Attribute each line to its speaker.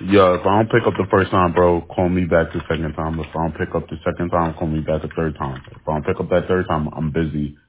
Speaker 1: Yeah, if I don't pick up the first time, bro, call me back the second time. If I don't pick up the second time, call me back the third time. If I don't pick up that third time, I'm busy.